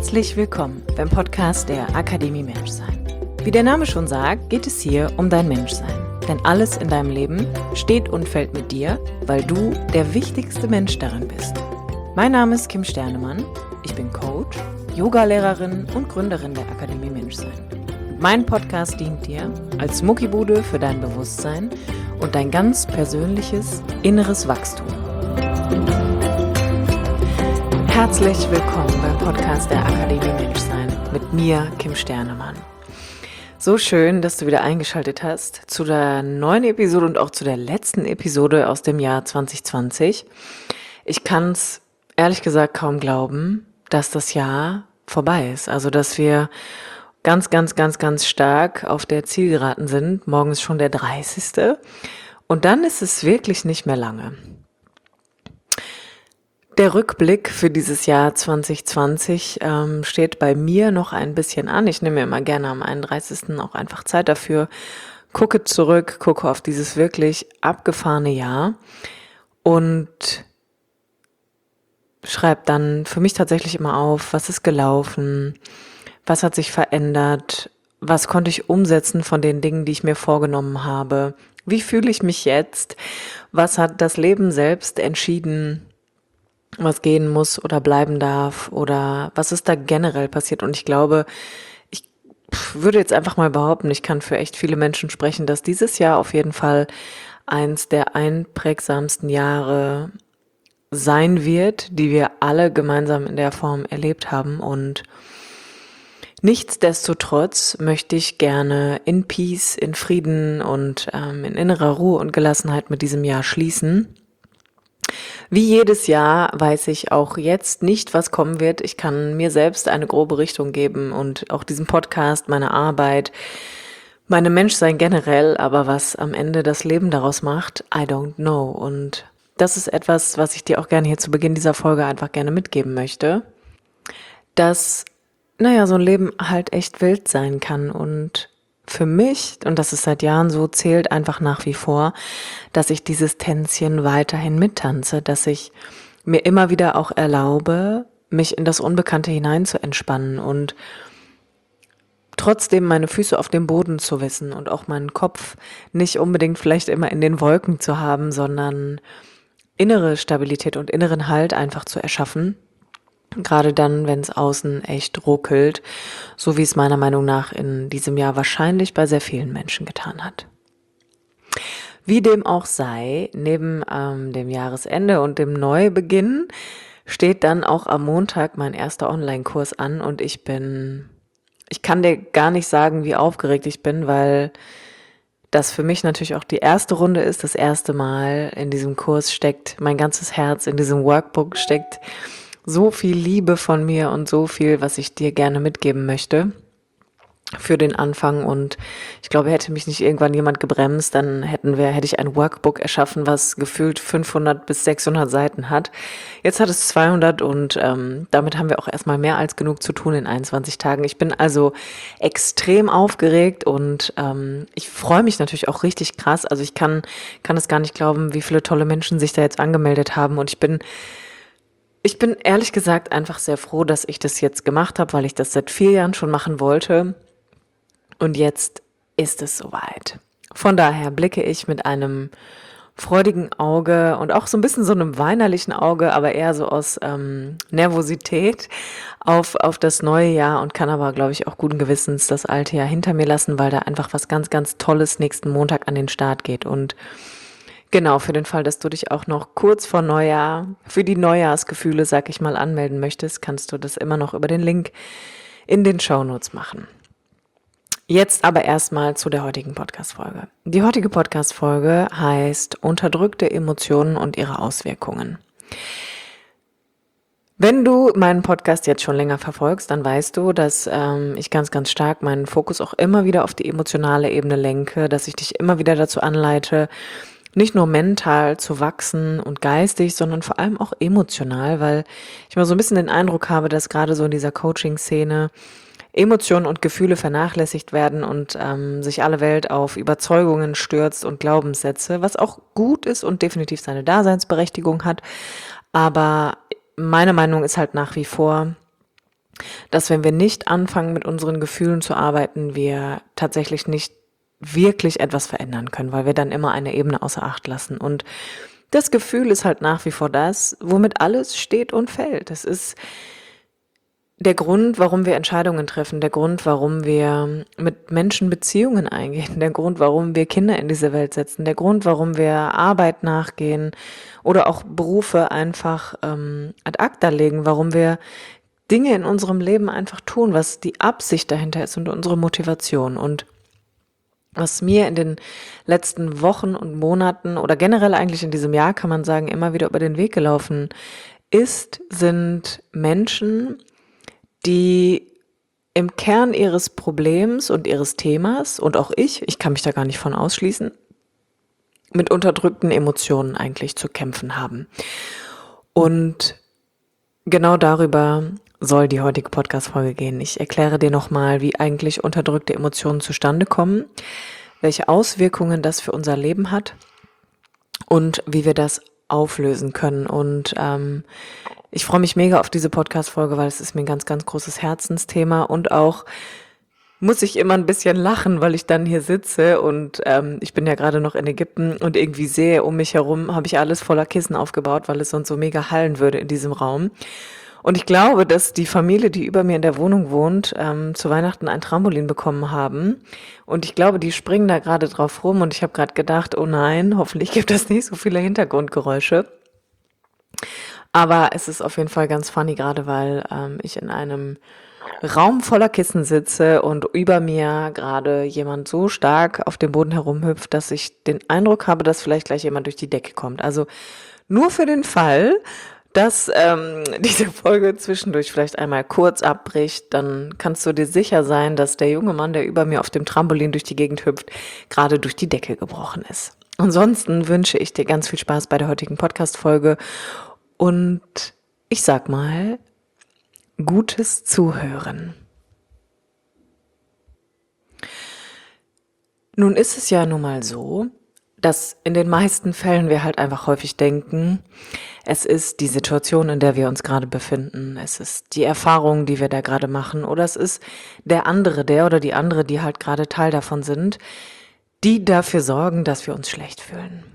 Herzlich willkommen beim Podcast der Akademie Menschsein. Wie der Name schon sagt, geht es hier um dein Menschsein. Denn alles in deinem Leben steht und fällt mit dir, weil du der wichtigste Mensch darin bist. Mein Name ist Kim Sternemann, ich bin Coach, Yogalehrerin und Gründerin der Akademie Menschsein. Mein Podcast dient dir als Muckibude für dein Bewusstsein und dein ganz persönliches inneres Wachstum. Herzlich willkommen beim Podcast der Akademie Menschsein mit mir, Kim Sternemann. So schön, dass du wieder eingeschaltet hast zu der neuen Episode und auch zu der letzten Episode aus dem Jahr 2020. Ich kann es ehrlich gesagt kaum glauben, dass das Jahr vorbei ist. Also, dass wir ganz stark auf der Zielgeraden sind. Morgen ist schon der 30. Und dann ist es wirklich nicht mehr lange. Der Rückblick für dieses Jahr 2020 steht bei mir noch ein bisschen an. Ich nehme mir immer gerne am 31. auch einfach Zeit dafür, gucke zurück, gucke auf dieses wirklich abgefahrene Jahr und schreibe dann für mich tatsächlich immer auf, was ist gelaufen, was hat sich verändert, was konnte ich umsetzen von den Dingen, die ich mir vorgenommen habe, wie fühle ich mich jetzt, was hat das Leben selbst entschieden, was gehen muss oder bleiben darf oder was ist da generell passiert. Und ich glaube, ich würde jetzt einfach mal behaupten, ich kann für echt viele Menschen sprechen, dass dieses Jahr auf jeden Fall eins der einprägsamsten Jahre sein wird, die wir alle gemeinsam in der Form erlebt haben. Und nichtsdestotrotz möchte ich gerne in Peace, in Frieden und in innerer Ruhe und Gelassenheit mit diesem Jahr schließen. Wie jedes Jahr weiß ich auch jetzt nicht, was kommen wird. Ich kann mir selbst eine grobe Richtung geben und auch diesen Podcast, meine Arbeit, meinem Menschsein generell, aber was am Ende das Leben daraus macht, I don't know. Und das ist etwas, was ich dir auch gerne hier zu Beginn dieser Folge einfach gerne mitgeben möchte, dass, so ein Leben halt echt wild sein kann und für mich, und das ist seit Jahren so, zählt einfach nach wie vor, dass ich dieses Tänzchen weiterhin mittanze, dass ich mir immer wieder auch erlaube, mich in das Unbekannte hinein zu entspannen und trotzdem meine Füße auf dem Boden zu wissen und auch meinen Kopf nicht unbedingt vielleicht immer in den Wolken zu haben, sondern innere Stabilität und inneren Halt einfach zu erschaffen. Gerade dann, wenn es außen echt ruckelt, so wie es meiner Meinung nach in diesem Jahr wahrscheinlich bei sehr vielen Menschen getan hat. Wie dem auch sei, neben dem Jahresende und dem Neubeginn steht dann auch am Montag mein erster Online-Kurs an und ich kann dir gar nicht sagen, wie aufgeregt ich bin, weil das für mich natürlich auch die erste Runde ist, das erste Mal in diesem Kurs steckt mein ganzes Herz, in diesem Workbook steckt so viel Liebe von mir und so viel, was ich dir gerne mitgeben möchte für den Anfang. Und ich glaube, hätte mich nicht irgendwann jemand gebremst, dann hätte ich ein Workbook erschaffen, was gefühlt 500 bis 600 Seiten hat. Jetzt hat es 200 und damit haben wir auch erstmal mehr als genug zu tun in 21 Tagen. Ich bin also extrem aufgeregt und ich freue mich natürlich auch richtig krass. Also ich kann es gar nicht glauben, wie viele tolle Menschen sich da jetzt angemeldet haben und ich bin ehrlich gesagt einfach sehr froh, dass ich das jetzt gemacht habe, weil ich das seit 4 Jahren schon machen wollte. Und jetzt ist es soweit. Von daher blicke ich mit einem freudigen Auge und auch so ein bisschen so einem weinerlichen Auge, aber eher so aus Nervosität auf das neue Jahr und kann aber, glaube ich, auch guten Gewissens das alte Jahr hinter mir lassen, weil da einfach was ganz Tolles nächsten Montag an den Start geht. Und genau, für den Fall, dass du dich auch noch kurz vor Neujahr für die Neujahrsgefühle, sag ich mal, anmelden möchtest, kannst du das immer noch über den Link in den Shownotes machen. Jetzt aber erstmal zu der heutigen Podcast-Folge. Die heutige Podcast-Folge heißt Unterdrückte Emotionen und ihre Auswirkungen. Wenn du meinen Podcast jetzt schon länger verfolgst, dann weißt du, dass ich ganz stark meinen Fokus auch immer wieder auf die emotionale Ebene lenke, dass ich dich immer wieder dazu anleite, nicht nur mental zu wachsen und geistig, sondern vor allem auch emotional, weil ich mal so ein bisschen den Eindruck habe, dass gerade so in dieser Coaching-Szene Emotionen und Gefühle vernachlässigt werden und sich alle Welt auf Überzeugungen stürzt und Glaubenssätze, was auch gut ist und definitiv seine Daseinsberechtigung hat. Aber meine Meinung ist halt nach wie vor, dass wenn wir nicht anfangen, mit unseren Gefühlen zu arbeiten, wir tatsächlich nicht wirklich etwas verändern können, weil wir dann immer eine Ebene außer Acht lassen. Und das Gefühl ist halt nach wie vor das, womit alles steht und fällt. Es ist der Grund, warum wir Entscheidungen treffen, der Grund, warum wir mit Menschen Beziehungen eingehen, der Grund, warum wir Kinder in diese Welt setzen, der Grund, warum wir Arbeit nachgehen oder auch Berufe einfach ad acta legen, warum wir Dinge in unserem Leben einfach tun, was die Absicht dahinter ist und unsere Motivation. Und was mir in den letzten Wochen und Monaten oder generell eigentlich in diesem Jahr, kann man sagen, immer wieder über den Weg gelaufen ist, sind Menschen, die im Kern ihres Problems und ihres Themas, und auch ich kann mich da gar nicht von ausschließen, mit unterdrückten Emotionen eigentlich zu kämpfen haben. Und genau darüber soll die heutige Podcast-Folge gehen. Ich erkläre dir nochmal, wie eigentlich unterdrückte Emotionen zustande kommen, welche Auswirkungen das für unser Leben hat und wie wir das auflösen können. Und ich freue mich mega auf diese Podcast-Folge, weil es ist mir ein ganz, ganz großes Herzensthema und auch muss ich immer ein bisschen lachen, weil ich dann hier sitze und ich bin ja gerade noch in Ägypten und irgendwie sehe, um mich herum habe ich alles voller Kissen aufgebaut, weil es sonst so mega hallen würde in diesem Raum. Und ich glaube, dass die Familie, die über mir in der Wohnung wohnt, zu Weihnachten ein Trampolin bekommen haben. Und ich glaube, die springen da gerade drauf rum. Und ich habe gerade gedacht, oh nein, hoffentlich gibt es nicht so viele Hintergrundgeräusche. Aber es ist auf jeden Fall ganz funny, gerade weil ich in einem Raum voller Kissen sitze und über mir gerade jemand so stark auf dem Boden herumhüpft, dass ich den Eindruck habe, dass vielleicht gleich jemand durch die Decke kommt. Also nur für den Fall, dass diese Folge zwischendurch vielleicht einmal kurz abbricht, dann kannst du dir sicher sein, dass der junge Mann, der über mir auf dem Trampolin durch die Gegend hüpft, gerade durch die Decke gebrochen ist. Ansonsten wünsche ich dir ganz viel Spaß bei der heutigen Podcast-Folge und ich sag mal, gutes Zuhören. Nun ist es ja nun mal so, dass in den meisten Fällen wir halt einfach häufig denken, es ist die Situation, in der wir uns gerade befinden, es ist die Erfahrung, die wir da gerade machen, oder es ist der andere, der oder die andere, die halt gerade Teil davon sind, die dafür sorgen, dass wir uns schlecht fühlen.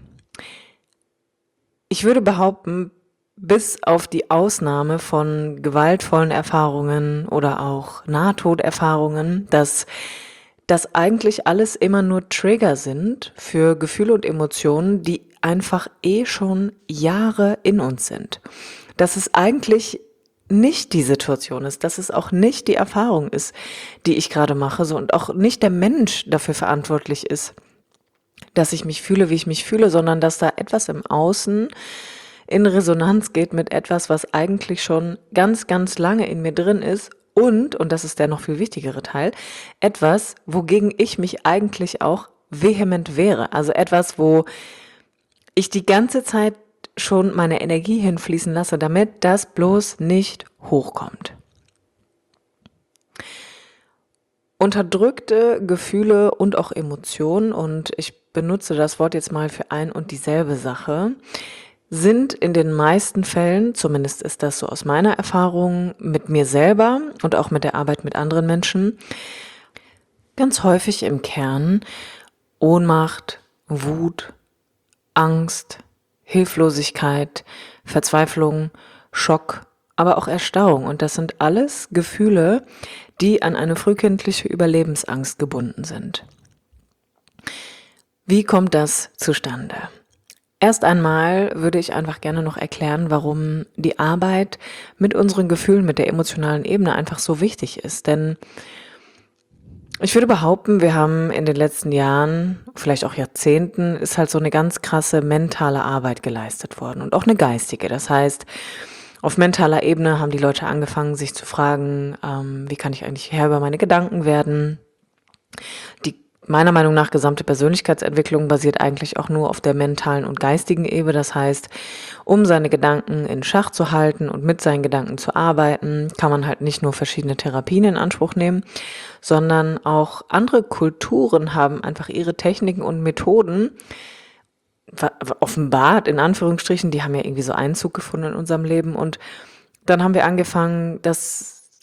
Ich würde behaupten, bis auf die Ausnahme von gewaltvollen Erfahrungen oder auch Nahtoderfahrungen, dass das eigentlich alles immer nur Trigger sind für Gefühle und Emotionen, die einfach schon Jahre in uns sind. Dass es eigentlich nicht die Situation ist, dass es auch nicht die Erfahrung ist, die ich gerade mache, so und auch nicht der Mensch dafür verantwortlich ist, dass ich mich fühle, wie ich mich fühle, sondern dass da etwas im Außen in Resonanz geht mit etwas, was eigentlich schon ganz, ganz lange in mir drin ist und das ist der noch viel wichtigere Teil, etwas, wogegen ich mich eigentlich auch vehement wehre. Also etwas, wo ich die ganze Zeit schon meine Energie hinfließen lasse, damit das bloß nicht hochkommt. Unterdrückte Gefühle und auch Emotionen, und ich benutze das Wort jetzt mal für ein und dieselbe Sache, sind in den meisten Fällen, zumindest ist das so aus meiner Erfahrung mit mir selber und auch mit der Arbeit mit anderen Menschen, ganz häufig im Kern Ohnmacht, Wut, Angst, Hilflosigkeit, Verzweiflung, Schock, aber auch Erstarrung. Und das sind alles Gefühle, die an eine frühkindliche Überlebensangst gebunden sind. Wie kommt das zustande? Erst einmal würde ich einfach gerne noch erklären, warum die Arbeit mit unseren Gefühlen, mit der emotionalen Ebene einfach so wichtig ist. Denn ich würde behaupten, wir haben in den letzten Jahren, vielleicht auch Jahrzehnten, ist halt so eine ganz krasse mentale Arbeit geleistet worden und auch eine geistige. Das heißt, auf mentaler Ebene haben die Leute angefangen, sich zu fragen, wie kann ich eigentlich Herr über meine Gedanken werden? Die meiner Meinung nach gesamte Persönlichkeitsentwicklung basiert eigentlich auch nur auf der mentalen und geistigen Ebene. Das heißt, um seine Gedanken in Schach zu halten und mit seinen Gedanken zu arbeiten, kann man halt nicht nur verschiedene Therapien in Anspruch nehmen, sondern auch andere Kulturen haben einfach ihre Techniken und Methoden offenbart, in Anführungsstrichen, die haben ja irgendwie so Einzug gefunden in unserem Leben. Und dann haben wir angefangen, das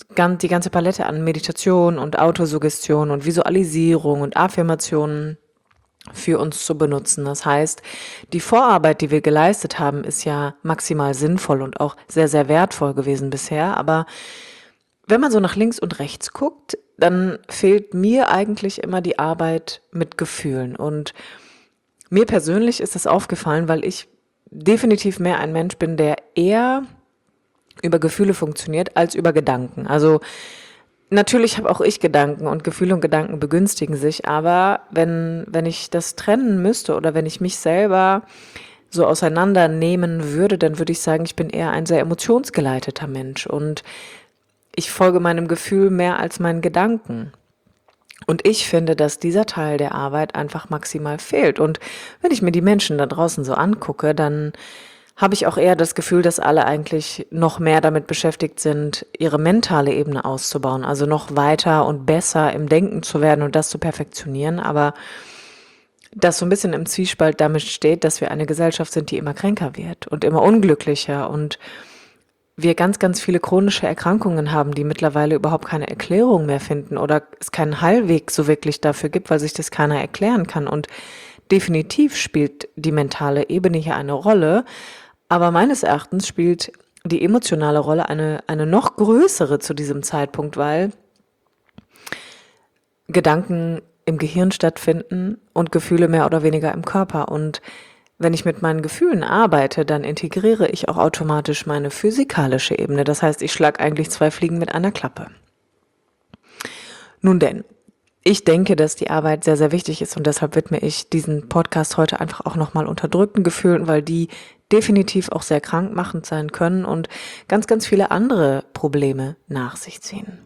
die ganze Palette an Meditation und Autosuggestion und Visualisierung und Affirmationen für uns zu benutzen. Das heißt, die Vorarbeit, die wir geleistet haben, ist ja maximal sinnvoll und auch sehr, sehr wertvoll gewesen bisher. Aber wenn man so nach links und rechts guckt, dann fehlt mir eigentlich immer die Arbeit mit Gefühlen. Und mir persönlich ist das aufgefallen, weil ich definitiv mehr ein Mensch bin, der eher über Gefühle funktioniert als über Gedanken. Also natürlich habe auch ich Gedanken und Gefühle und Gedanken begünstigen sich, aber wenn ich das trennen müsste oder wenn ich mich selber so auseinandernehmen würde, dann würde ich sagen, ich bin eher ein sehr emotionsgeleiteter Mensch und ich folge meinem Gefühl mehr als meinen Gedanken. Und ich finde, dass dieser Teil der Arbeit einfach maximal fehlt. Und wenn ich mir die Menschen da draußen so angucke, dann habe ich auch eher das Gefühl, dass alle eigentlich noch mehr damit beschäftigt sind, ihre mentale Ebene auszubauen, also noch weiter und besser im Denken zu werden und das zu perfektionieren, aber das so ein bisschen im Zwiespalt damit steht, dass wir eine Gesellschaft sind, die immer kränker wird und immer unglücklicher und wir ganz, ganz viele chronische Erkrankungen haben, die mittlerweile überhaupt keine Erklärung mehr finden oder es keinen Heilweg so wirklich dafür gibt, weil sich das keiner erklären kann. Und definitiv spielt die mentale Ebene hier eine Rolle, aber meines Erachtens spielt die emotionale Rolle eine noch größere zu diesem Zeitpunkt, weil Gedanken im Gehirn stattfinden und Gefühle mehr oder weniger im Körper. Und wenn ich mit meinen Gefühlen arbeite, dann integriere ich auch automatisch meine physikalische Ebene. Das heißt, ich schlage eigentlich 2 Fliegen mit einer Klappe. Nun denn, ich denke, dass die Arbeit sehr, sehr wichtig ist und deshalb widme ich diesen Podcast heute einfach auch nochmal unterdrückten Gefühlen, weil die definitiv auch sehr krankmachend sein können und ganz, ganz viele andere Probleme nach sich ziehen.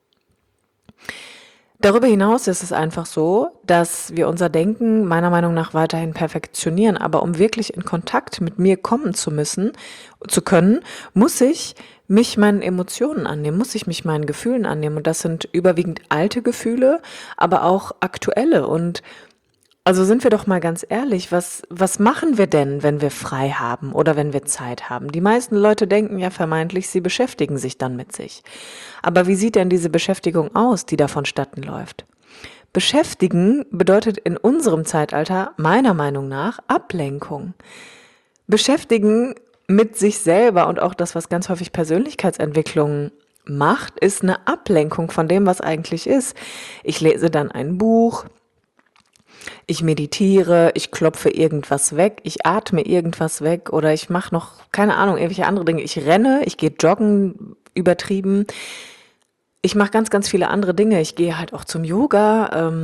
Darüber hinaus ist es einfach so, dass wir unser Denken meiner Meinung nach weiterhin perfektionieren. Aber um wirklich in Kontakt mit mir kommen zu können, muss ich mich meinen Emotionen annehmen, muss ich mich meinen Gefühlen annehmen. Und das sind überwiegend alte Gefühle, aber auch aktuelle. Und also sind wir doch mal ganz ehrlich, was machen wir denn, wenn wir frei haben oder wenn wir Zeit haben? Die meisten Leute denken ja vermeintlich, sie beschäftigen sich dann mit sich. Aber wie sieht denn diese Beschäftigung aus, die da vonstatten läuft? Beschäftigen bedeutet in unserem Zeitalter meiner Meinung nach Ablenkung. Beschäftigen mit sich selber und auch das, was ganz häufig Persönlichkeitsentwicklung macht, ist eine Ablenkung von dem, was eigentlich ist. Ich lese dann ein Buch, ich meditiere, ich klopfe irgendwas weg, ich atme irgendwas weg oder ich mache noch, keine Ahnung, irgendwelche andere Dinge. Ich renne, ich gehe joggen, übertrieben. Ich mache ganz, ganz viele andere Dinge. Ich gehe halt auch zum Yoga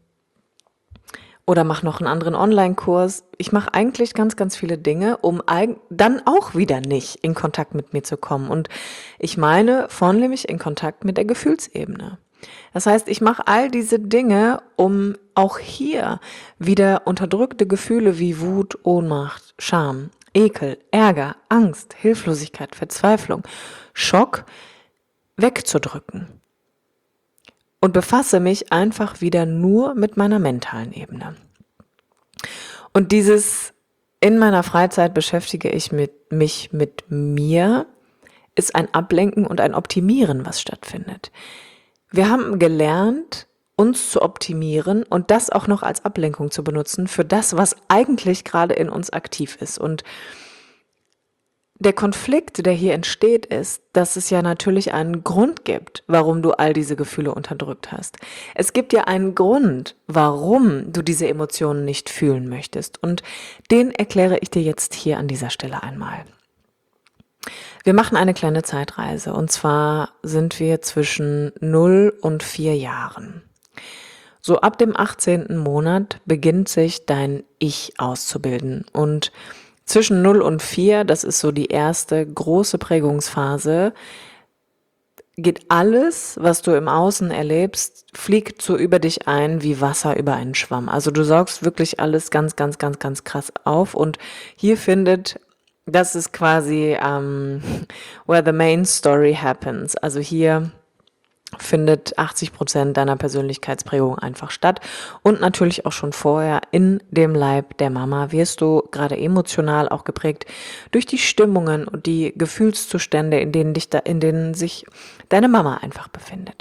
oder mache noch einen anderen Online-Kurs. Ich mache eigentlich ganz, ganz viele Dinge, um dann auch wieder nicht in Kontakt mit mir zu kommen. Und ich meine vornehmlich in Kontakt mit der Gefühlsebene. Das heißt, ich mache all diese Dinge, um auch hier wieder unterdrückte Gefühle wie Wut, Ohnmacht, Scham, Ekel, Ärger, Angst, Hilflosigkeit, Verzweiflung, Schock wegzudrücken. Und befasse mich einfach wieder nur mit meiner mentalen Ebene. Und dieses in meiner Freizeit beschäftige ich mich mit mir, ist ein Ablenken und ein Optimieren, was stattfindet. Wir haben gelernt, uns zu optimieren und das auch noch als Ablenkung zu benutzen für das, was eigentlich gerade in uns aktiv ist. Und der Konflikt, der hier entsteht, ist, dass es ja natürlich einen Grund gibt, warum du all diese Gefühle unterdrückt hast. Es gibt ja einen Grund, warum du diese Emotionen nicht fühlen möchtest. Und den erkläre ich dir jetzt hier an dieser Stelle einmal. Wir machen eine kleine Zeitreise und zwar sind wir zwischen 0 und 4 Jahren. So ab dem 18. Monat beginnt sich dein Ich auszubilden und zwischen 0 und 4, das ist so die erste große Prägungsphase, geht alles, was du im Außen erlebst, fliegt so über dich ein wie Wasser über einen Schwamm. Also du saugst wirklich alles ganz, ganz, ganz, ganz krass auf und hier das ist quasi where the main story happens. Also hier findet 80% deiner Persönlichkeitsprägung einfach statt. Und natürlich auch schon vorher in dem Leib der Mama wirst du gerade emotional auch geprägt durch die Stimmungen und die Gefühlszustände, in denen sich deine Mama einfach befindet.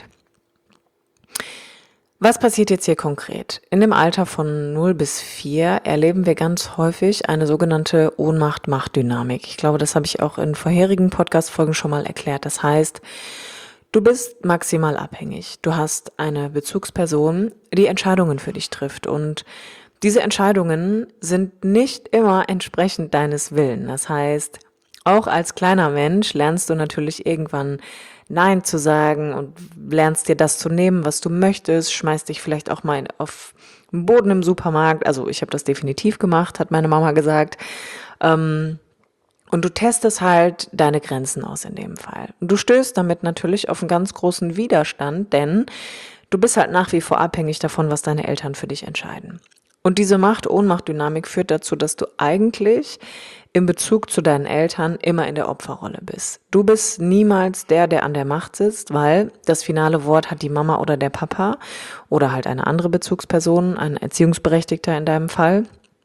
Was passiert jetzt hier konkret? In dem Alter von 0 bis 4 erleben wir ganz häufig eine sogenannte Ohnmacht-Macht-Dynamik. Ich glaube, das habe ich auch in vorherigen Podcast-Folgen schon mal erklärt. Das heißt, du bist maximal abhängig. Du hast eine Bezugsperson, die Entscheidungen für dich trifft. Und diese Entscheidungen sind nicht immer entsprechend deines Willens. Das heißt, auch als kleiner Mensch lernst du natürlich irgendwann Nein zu sagen und lernst dir das zu nehmen, was du möchtest, schmeißt dich vielleicht auch mal auf den Boden im Supermarkt. Also ich habe das definitiv gemacht, hat meine Mama gesagt. Und du testest halt deine Grenzen aus in dem Fall. Und du stößt damit natürlich auf einen ganz großen Widerstand, denn du bist halt nach wie vor abhängig davon, was deine Eltern für dich entscheiden. Und diese Macht-Ohnmacht-Dynamik führt dazu, dass du eigentlich in Bezug zu deinen Eltern immer in der Opferrolle bist. Du bist niemals der an der Macht sitzt, weil das finale Wort hat die Mama oder der Papa oder halt eine andere Bezugsperson, ein Erziehungsberechtigter in deinem Fall.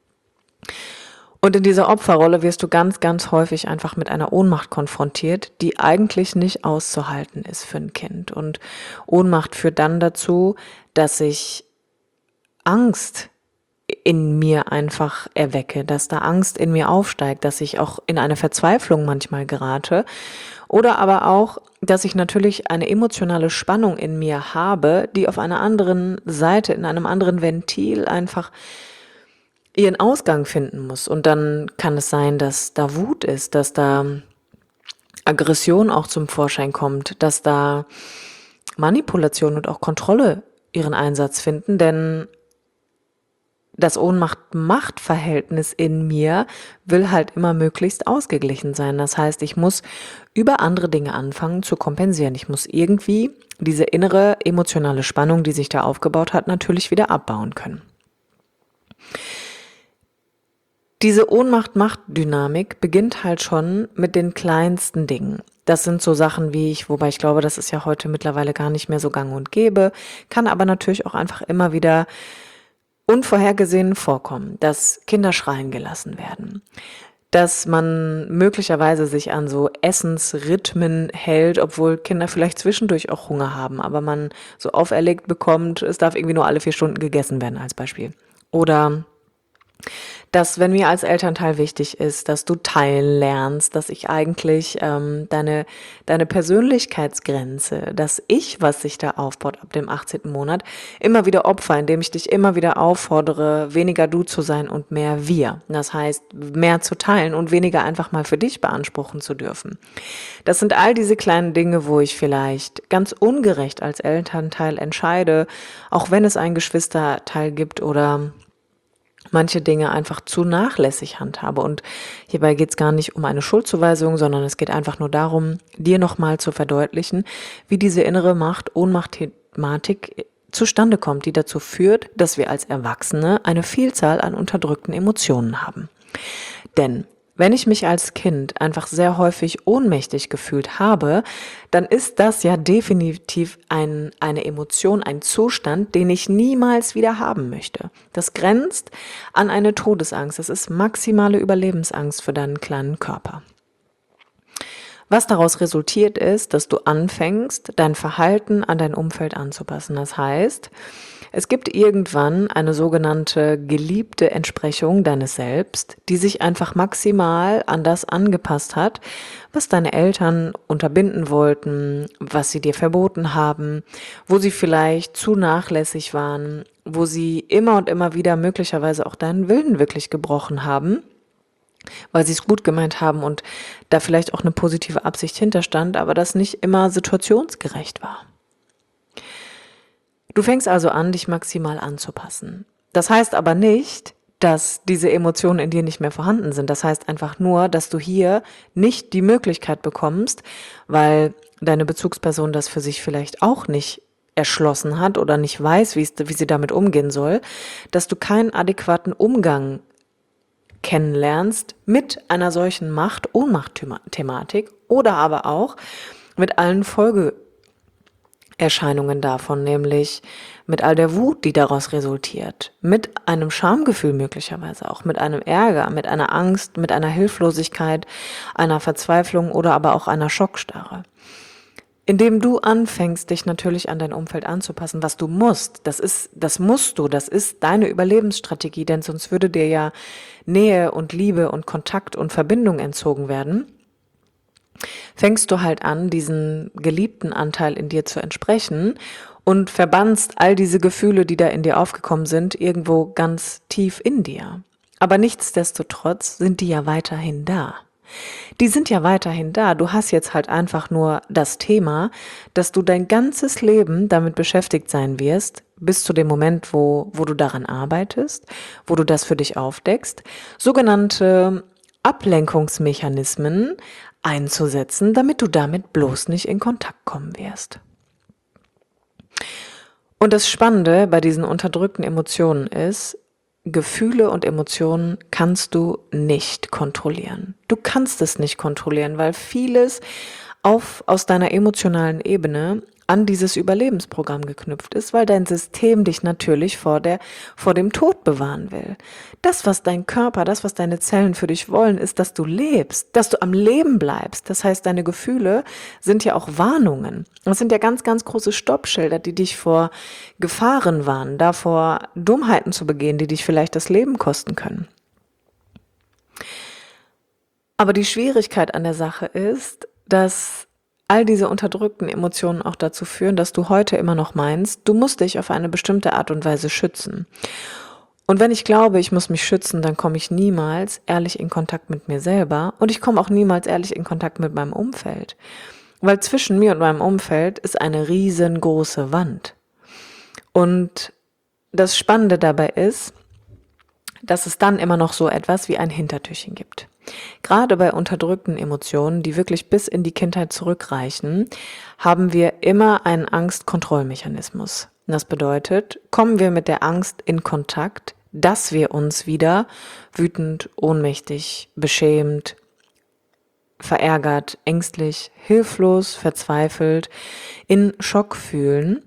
Und in dieser Opferrolle wirst du ganz, ganz häufig einfach mit einer Ohnmacht konfrontiert, die eigentlich nicht auszuhalten ist für ein Kind. Und Ohnmacht führt dann dazu, dass ich Angst in mir einfach erwecke, dass da Angst in mir aufsteigt, dass ich auch in eine Verzweiflung manchmal gerate oder aber auch, dass ich natürlich eine emotionale Spannung in mir habe, die auf einer anderen Seite, in einem anderen Ventil einfach ihren Ausgang finden muss. Und dann kann es sein, dass da Wut ist, dass da Aggression auch zum Vorschein kommt, dass da Manipulation und auch Kontrolle ihren Einsatz finden, denn das Ohnmacht-Macht-Verhältnis in mir will halt immer möglichst ausgeglichen sein. Das heißt, ich muss über andere Dinge anfangen zu kompensieren. Ich muss irgendwie diese innere emotionale Spannung, die sich da aufgebaut hat, natürlich wieder abbauen können. Diese Ohnmacht-Macht-Dynamik beginnt halt schon mit den kleinsten Dingen. Das sind so Sachen wie wobei ich glaube, das ist ja heute mittlerweile gar nicht mehr so gang und gäbe, kann aber natürlich auch einfach immer wieder unvorhergesehen vorkommen, dass Kinder schreien gelassen werden, dass man möglicherweise sich an so Essensrhythmen hält, obwohl Kinder vielleicht zwischendurch auch Hunger haben, aber man so auferlegt bekommt, es darf irgendwie nur alle 4 Stunden gegessen werden als Beispiel. Oder dass, wenn mir als Elternteil wichtig ist, dass du teilen lernst, dass ich eigentlich deine Persönlichkeitsgrenze, das Ich, was sich da aufbaut ab dem 18. Monat, immer wieder opfer, indem ich dich immer wieder auffordere, weniger du zu sein und mehr wir. Das heißt, mehr zu teilen und weniger einfach mal für dich beanspruchen zu dürfen. Das sind all diese kleinen Dinge, wo ich vielleicht ganz ungerecht als Elternteil entscheide, auch wenn es einen Geschwisterteil gibt oder manche Dinge einfach zu nachlässig handhabe. Und hierbei geht es gar nicht um eine Schuldzuweisung, sondern es geht einfach nur darum, dir nochmal zu verdeutlichen, wie diese innere Macht-Ohnmacht-Thematik zustande kommt, die dazu führt, dass wir als Erwachsene eine Vielzahl an unterdrückten Emotionen haben. Denn wenn ich mich als Kind einfach sehr häufig ohnmächtig gefühlt habe, dann ist das ja definitiv eine Emotion, ein Zustand, den ich niemals wieder haben möchte. Das grenzt an eine Todesangst. Das ist maximale Überlebensangst für deinen kleinen Körper. Was daraus resultiert ist, dass du anfängst, dein Verhalten an dein Umfeld anzupassen. Das heißt, es gibt irgendwann eine sogenannte geliebte Entsprechung deines Selbst, die sich einfach maximal an das angepasst hat, was deine Eltern unterbinden wollten, was sie dir verboten haben, wo sie vielleicht zu nachlässig waren, wo sie immer und immer wieder möglicherweise auch deinen Willen wirklich gebrochen haben, weil sie es gut gemeint haben und da vielleicht auch eine positive Absicht hinterstand, aber das nicht immer situationsgerecht war. Du fängst also an, dich maximal anzupassen. Das heißt aber nicht, dass diese Emotionen in dir nicht mehr vorhanden sind. Das heißt einfach nur, dass du hier nicht die Möglichkeit bekommst, weil deine Bezugsperson das für sich vielleicht auch nicht erschlossen hat oder nicht weiß, wie sie damit umgehen soll, dass du keinen adäquaten Umgang kennenlernst mit einer solchen Macht-Ohnmacht-Thematik oder aber auch mit allen Folgeeffekten, Suchterscheinungen davon, nämlich mit all der Wut, die daraus resultiert, mit einem Schamgefühl möglicherweise auch, mit einem Ärger, mit einer Angst, mit einer Hilflosigkeit, einer Verzweiflung oder aber auch einer Schockstarre. Indem du anfängst, dich natürlich an dein Umfeld anzupassen, was du musst, das musst du, das ist deine Überlebensstrategie, denn sonst würde dir ja Nähe und Liebe und Kontakt und Verbindung entzogen werden, fängst du halt an, diesen geliebten Anteil in dir zu entsprechen und verbannst all diese Gefühle, die da in dir aufgekommen sind, irgendwo ganz tief in dir. Aber nichtsdestotrotz sind die ja weiterhin da. Die sind ja weiterhin da. Du hast jetzt halt einfach nur das Thema, dass du dein ganzes Leben damit beschäftigt sein wirst, bis zu dem Moment, wo du daran arbeitest, wo du das für dich aufdeckst, sogenannte Ablenkungsmechanismen einzusetzen, damit du damit bloß nicht in Kontakt kommen wirst. Und das Spannende bei diesen unterdrückten Emotionen ist, Gefühle und Emotionen kannst du nicht kontrollieren. Du kannst es nicht kontrollieren, weil vieles aus deiner emotionalen Ebene an dieses Überlebensprogramm geknüpft ist, weil dein System dich natürlich vor dem Tod bewahren will. Das, was dein Körper, das, was deine Zellen für dich wollen, ist, dass du lebst, dass du am Leben bleibst. Das heißt, deine Gefühle sind ja auch Warnungen. Das sind ja ganz, ganz große Stoppschilder, die dich vor Gefahren warnen, davor Dummheiten zu begehen, die dich vielleicht das Leben kosten können. Aber die Schwierigkeit an der Sache ist, dass all diese unterdrückten Emotionen auch dazu führen, dass du heute immer noch meinst, du musst dich auf eine bestimmte Art und Weise schützen. Und wenn ich glaube, ich muss mich schützen, dann komme ich niemals ehrlich in Kontakt mit mir selber und ich komme auch niemals ehrlich in Kontakt mit meinem Umfeld. Weil zwischen mir und meinem Umfeld ist eine riesengroße Wand. Und das Spannende dabei ist, dass es dann immer noch so etwas wie ein Hintertürchen gibt. Gerade bei unterdrückten Emotionen, die wirklich bis in die Kindheit zurückreichen, haben wir immer einen Angstkontrollmechanismus. Das bedeutet, kommen wir mit der Angst in Kontakt, dass wir uns wieder wütend, ohnmächtig, beschämt, verärgert, ängstlich, hilflos, verzweifelt, in Schock fühlen,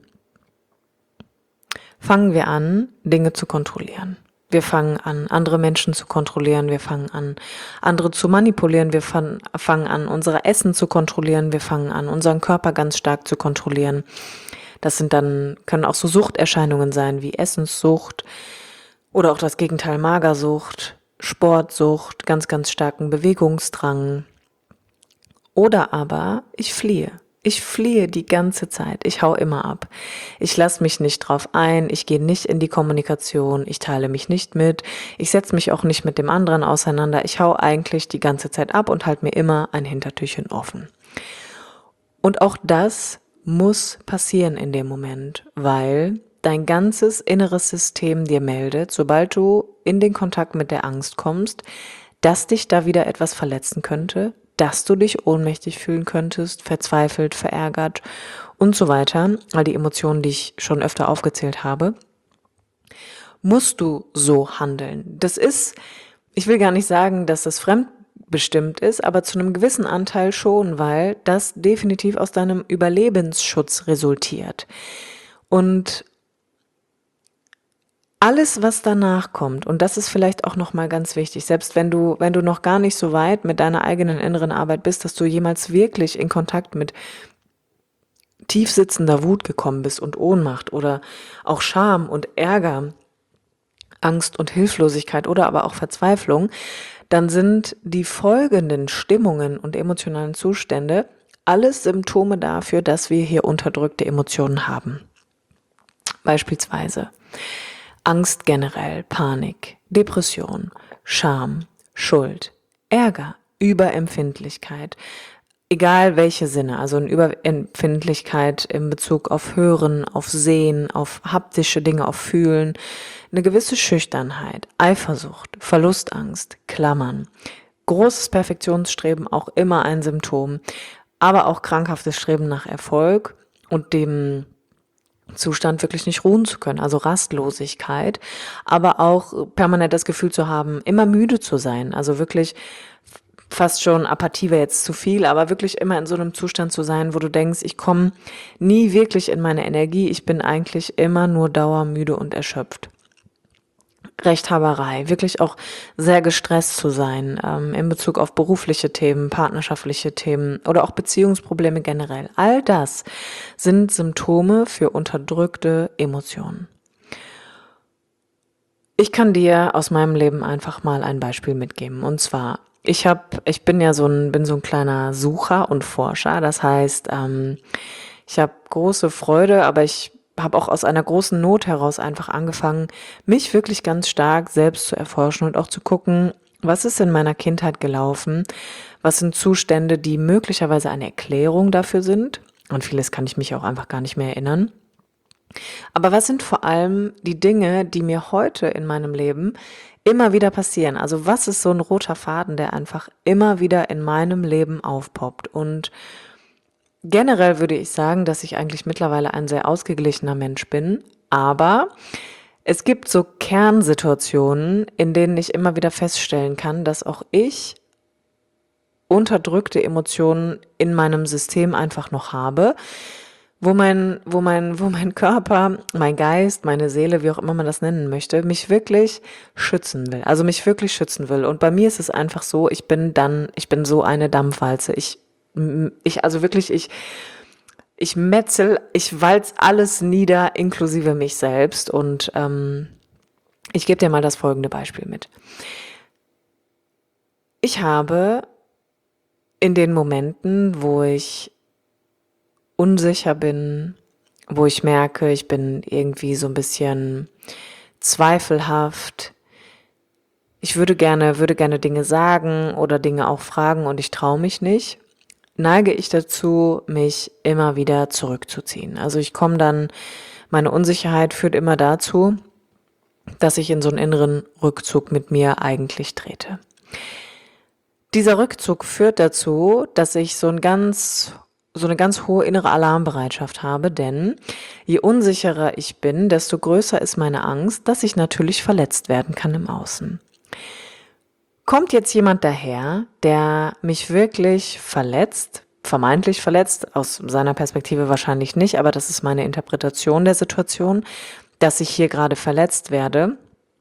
fangen wir an, Dinge zu kontrollieren. Wir fangen an, andere Menschen zu kontrollieren, wir fangen an, andere zu manipulieren, wir fangen an, unser Essen zu kontrollieren, wir fangen an, unseren Körper ganz stark zu kontrollieren. Das können auch so Suchterscheinungen sein, wie Essenssucht oder auch das Gegenteil Magersucht, Sportsucht, ganz, ganz starken Bewegungsdrang. Oder aber ich fliehe. Ich fliehe die ganze Zeit. Ich hau immer ab. Ich lasse mich nicht drauf ein. Ich gehe nicht in die Kommunikation. Ich teile mich nicht mit. Ich setze mich auch nicht mit dem anderen auseinander. Ich hau eigentlich die ganze Zeit ab und halte mir immer ein Hintertürchen offen. Und auch das muss passieren in dem Moment, weil dein ganzes inneres System dir meldet, sobald du in den Kontakt mit der Angst kommst, dass dich da wieder etwas verletzen könnte, dass du dich ohnmächtig fühlen könntest, verzweifelt, verärgert und so weiter, all die Emotionen, die ich schon öfter aufgezählt habe, musst du so handeln. Ich will gar nicht sagen, dass das fremdbestimmt ist, aber zu einem gewissen Anteil schon, weil das definitiv aus deinem Überlebensschutz resultiert. Und alles, was danach kommt, und das ist vielleicht auch nochmal ganz wichtig, selbst wenn du noch gar nicht so weit mit deiner eigenen inneren Arbeit bist, dass du jemals wirklich in Kontakt mit tief sitzender Wut gekommen bist und Ohnmacht oder auch Scham und Ärger, Angst und Hilflosigkeit oder aber auch Verzweiflung, dann sind die folgenden Stimmungen und emotionalen Zustände alles Symptome dafür, dass wir hier unterdrückte Emotionen haben. Beispielsweise Angst generell, Panik, Depression, Scham, Schuld, Ärger, Überempfindlichkeit, egal welche Sinne, also eine Überempfindlichkeit in Bezug auf Hören, auf Sehen, auf haptische Dinge, auf Fühlen, eine gewisse Schüchternheit, Eifersucht, Verlustangst, Klammern, großes Perfektionsstreben, auch immer ein Symptom, aber auch krankhaftes Streben nach Erfolg und dem Zustand wirklich nicht ruhen zu können, also Rastlosigkeit, aber auch permanent das Gefühl zu haben, immer müde zu sein, also wirklich fast schon Apathie wäre jetzt zu viel, aber wirklich immer in so einem Zustand zu sein, wo du denkst, ich komme nie wirklich in meine Energie, ich bin eigentlich immer nur dauermüde und erschöpft. Rechthaberei, wirklich auch sehr gestresst zu sein, in Bezug auf berufliche Themen, partnerschaftliche Themen oder auch Beziehungsprobleme generell. All das sind Symptome für unterdrückte Emotionen. Ich kann dir aus meinem Leben einfach mal ein Beispiel mitgeben. Und zwar, ich bin ja bin so ein kleiner Sucher und Forscher. Das heißt, ich habe große Freude, aber ich habe auch aus einer großen Not heraus einfach angefangen, mich wirklich ganz stark selbst zu erforschen und auch zu gucken, was ist in meiner Kindheit gelaufen? Was sind Zustände, die möglicherweise eine Erklärung dafür sind? Und vieles kann ich mich auch einfach gar nicht mehr erinnern. Aber was sind vor allem die Dinge, die mir heute in meinem Leben immer wieder passieren? Also was ist so ein roter Faden, der einfach immer wieder in meinem Leben aufpoppt? Und generell würde ich sagen, dass ich eigentlich mittlerweile ein sehr ausgeglichener Mensch bin, aber es gibt so Kernsituationen, in denen ich immer wieder feststellen kann, dass auch ich unterdrückte Emotionen in meinem System einfach noch habe, wo mein Körper, mein Geist, meine Seele, wie auch immer man das nennen möchte, mich wirklich schützen will. Also mich wirklich schützen will. Und bei mir ist es einfach so, ich bin so eine Dampfwalze. Also wirklich, ich walz alles nieder, inklusive mich selbst. Und ich gebe dir mal das folgende Beispiel mit. Ich habe in den Momenten, wo ich unsicher bin, wo ich merke, ich bin irgendwie so ein bisschen zweifelhaft. Ich würde gerne Dinge sagen oder Dinge auch fragen und ich traue mich nicht. Neige ich dazu, mich immer wieder zurückzuziehen. Also meine Unsicherheit führt immer dazu, dass ich in so einen inneren Rückzug mit mir eigentlich trete. Dieser Rückzug führt dazu, dass ich so eine ganz hohe innere Alarmbereitschaft habe, denn je unsicherer ich bin, desto größer ist meine Angst, dass ich natürlich verletzt werden kann im Außen. Kommt jetzt jemand daher, der mich wirklich verletzt, vermeintlich verletzt, aus seiner Perspektive wahrscheinlich nicht, aber das ist meine Interpretation der Situation, dass ich hier gerade verletzt werde,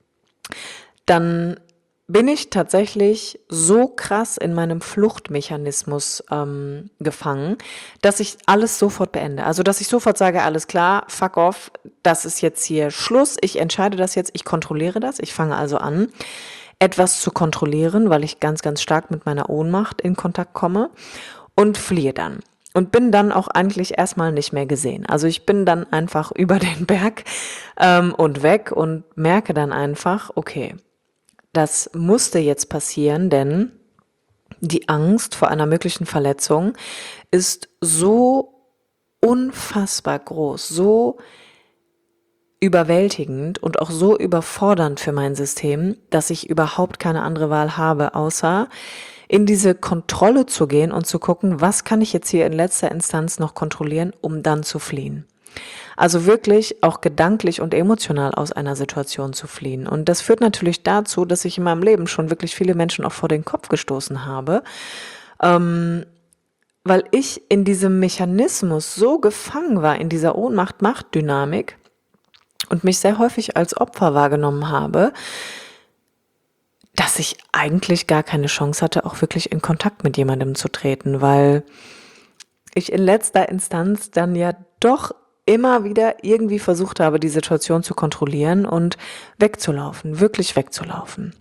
dann bin ich tatsächlich so krass in meinem Fluchtmechanismus gefangen, dass ich alles sofort beende. Also, dass ich sofort sage, alles klar, fuck off, das ist jetzt hier Schluss, ich entscheide das jetzt, ich kontrolliere das, ich fange also an, etwas zu kontrollieren, weil ich ganz, ganz stark mit meiner Ohnmacht in Kontakt komme und fliehe dann. Und bin dann auch eigentlich erstmal nicht mehr gesehen. Also ich bin dann einfach über den Berg und weg und merke dann einfach, okay, das musste jetzt passieren, denn die Angst vor einer möglichen Verletzung ist so unfassbar groß, so überwältigend und auch so überfordernd für mein System, dass ich überhaupt keine andere Wahl habe, außer in diese Kontrolle zu gehen und zu gucken, was kann ich jetzt hier in letzter Instanz noch kontrollieren, um dann zu fliehen. Also wirklich auch gedanklich und emotional aus einer Situation zu fliehen. Und das führt natürlich dazu, dass ich in meinem Leben schon wirklich viele Menschen auch vor den Kopf gestoßen habe, weil ich in diesem Mechanismus so gefangen war, in dieser Ohnmacht-Macht-Dynamik und mich sehr häufig als Opfer wahrgenommen habe, dass ich eigentlich gar keine Chance hatte, auch wirklich in Kontakt mit jemandem zu treten, weil ich in letzter Instanz dann ja doch immer wieder irgendwie versucht habe, die Situation zu kontrollieren und wegzulaufen, wirklich wegzulaufen.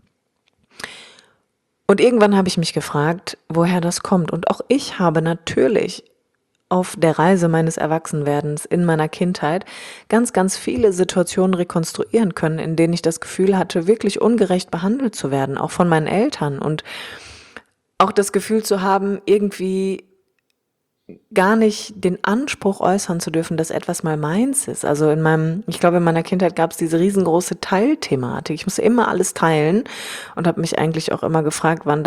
Und irgendwann habe ich mich gefragt, woher das kommt. Und auch ich habe natürlich auf der Reise meines Erwachsenwerdens in meiner Kindheit ganz, ganz viele Situationen rekonstruieren können, in denen ich das Gefühl hatte, wirklich ungerecht behandelt zu werden, auch von meinen Eltern und auch das Gefühl zu haben, irgendwie gar nicht den Anspruch äußern zu dürfen, dass etwas mal meins ist. Also ich glaube, in meiner Kindheit gab es diese riesengroße Teilthematik. Ich musste immer alles teilen und habe mich eigentlich auch immer gefragt, wann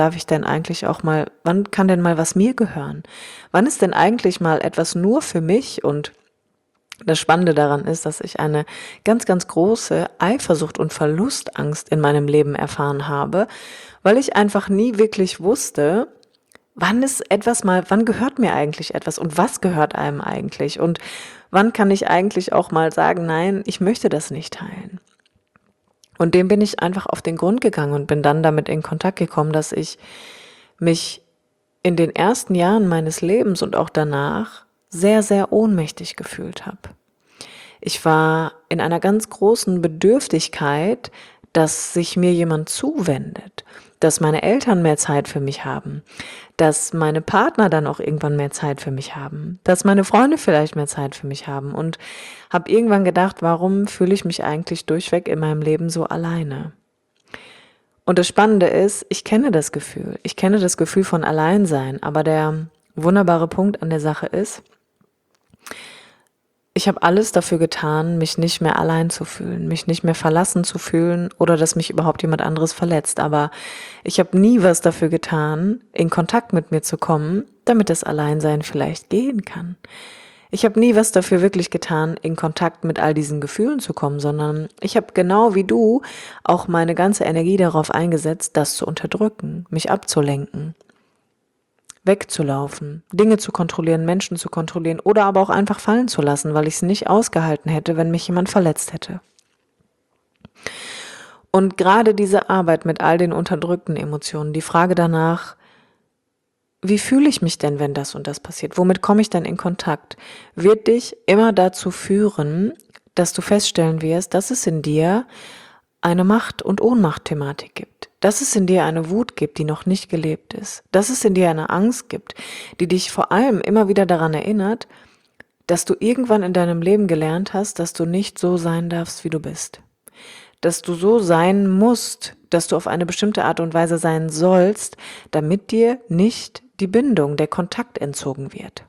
kann denn mal was mir gehören? Wann ist denn eigentlich mal etwas nur für mich? Und Das Spannende daran ist, dass ich eine ganz, ganz große Eifersucht und Verlustangst in meinem Leben erfahren habe, weil ich einfach nie wirklich wusste, wann gehört mir eigentlich etwas und was gehört einem eigentlich und wann kann ich eigentlich auch mal sagen, nein, ich möchte das nicht teilen. Und dem bin ich einfach auf den Grund gegangen und bin dann damit in Kontakt gekommen, dass ich mich in den ersten Jahren meines Lebens und auch danach sehr, sehr ohnmächtig gefühlt habe. Ich war in einer ganz großen Bedürftigkeit, dass sich mir jemand zuwendet, dass meine Eltern mehr Zeit für mich haben, dass meine Partner dann auch irgendwann mehr Zeit für mich haben, dass meine Freunde vielleicht mehr Zeit für mich haben und habe irgendwann gedacht, warum fühle ich mich eigentlich durchweg in meinem Leben so alleine? Und das Spannende ist, ich kenne das Gefühl. Ich kenne das Gefühl von Alleinsein, aber der wunderbare Punkt an der Sache ist, ich habe alles dafür getan, mich nicht mehr allein zu fühlen, mich nicht mehr verlassen zu fühlen oder dass mich überhaupt jemand anderes verletzt. Aber ich habe nie was dafür getan, in Kontakt mit mir zu kommen, damit das Alleinsein vielleicht gehen kann. Ich habe nie was dafür wirklich getan, in Kontakt mit all diesen Gefühlen zu kommen, sondern ich habe genau wie du auch meine ganze Energie darauf eingesetzt, das zu unterdrücken, mich abzulenken, wegzulaufen, Dinge zu kontrollieren, Menschen zu kontrollieren oder aber auch einfach fallen zu lassen, weil ich es nicht ausgehalten hätte, wenn mich jemand verletzt hätte. Und gerade diese Arbeit mit all den unterdrückten Emotionen, die Frage danach, wie fühle ich mich denn, wenn das und das passiert? Womit komme ich denn in Kontakt? Wird dich immer dazu führen, dass du feststellen wirst, dass es in dir eine Macht- und Ohnmacht-Thematik gibt. Dass es in dir eine Wut gibt, die noch nicht gelebt ist. Dass es in dir eine Angst gibt, die dich vor allem immer wieder daran erinnert, dass du irgendwann in deinem Leben gelernt hast, dass du nicht so sein darfst, wie du bist. Dass du so sein musst, dass du auf eine bestimmte Art und Weise sein sollst, damit dir nicht die Bindung, der Kontakt entzogen wird.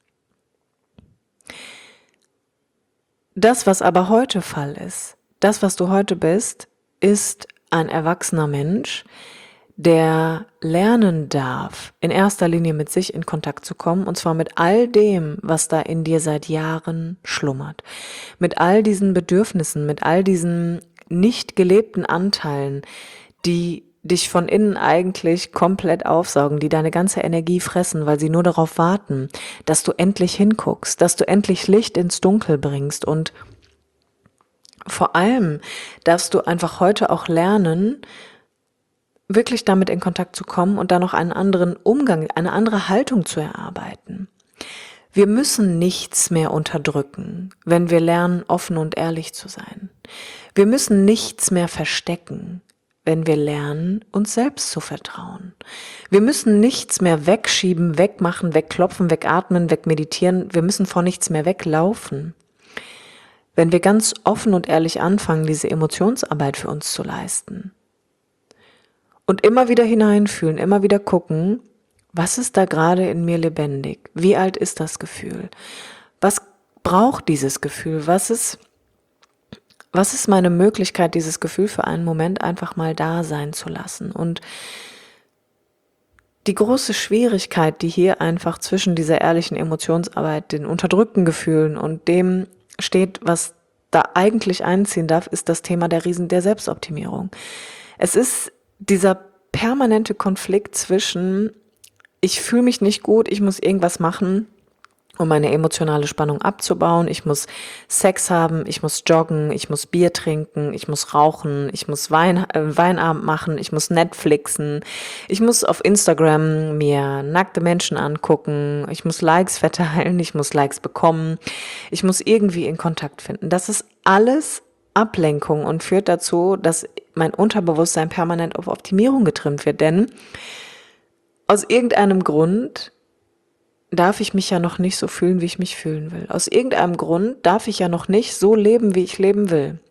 Das, was aber heute Fall ist, das, was du heute bist, ist ein erwachsener Mensch, der lernen darf, in erster Linie mit sich in Kontakt zu kommen, und zwar mit all dem, was da in dir seit Jahren schlummert. Mit all diesen Bedürfnissen, mit all diesen nicht gelebten Anteilen, die dich von innen eigentlich komplett aufsaugen, die deine ganze Energie fressen, weil sie nur darauf warten, dass du endlich hinguckst, dass du endlich Licht ins Dunkel bringst. Und vor allem darfst du einfach heute auch lernen, wirklich damit in Kontakt zu kommen und da noch einen anderen Umgang, eine andere Haltung zu erarbeiten. Wir müssen nichts mehr unterdrücken, wenn wir lernen, offen und ehrlich zu sein. Wir müssen nichts mehr verstecken, wenn wir lernen, uns selbst zu vertrauen. Wir müssen nichts mehr wegschieben, wegmachen, wegklopfen, wegatmen, wegmeditieren. Wir müssen vor nichts mehr weglaufen. Wenn wir ganz offen und ehrlich anfangen, diese Emotionsarbeit für uns zu leisten und immer wieder hineinfühlen, immer wieder gucken, was ist da gerade in mir lebendig? Wie alt ist das Gefühl? Was braucht dieses Gefühl? Was ist meine Möglichkeit, dieses Gefühl für einen Moment einfach mal da sein zu lassen? Und die große Schwierigkeit, die hier einfach zwischen dieser ehrlichen Emotionsarbeit, den unterdrückten Gefühlen und dem steht, was da eigentlich einziehen darf, ist das Thema der Selbstoptimierung. Es ist dieser permanente Konflikt zwischen, ich fühle mich nicht gut, ich muss irgendwas machen, um meine emotionale Spannung abzubauen. Ich muss Sex haben, ich muss joggen, ich muss Bier trinken, ich muss rauchen, ich muss Weinabend machen, ich muss Netflixen, ich muss auf Instagram mir nackte Menschen angucken, ich muss Likes verteilen, ich muss Likes bekommen, ich muss irgendwie in Kontakt finden. Das ist alles Ablenkung und führt dazu, dass mein Unterbewusstsein permanent auf Optimierung getrimmt wird, denn aus irgendeinem Grund darf ich mich ja noch nicht so fühlen, wie ich mich fühlen will. Aus irgendeinem Grund darf ich ja noch nicht so leben, wie ich leben will.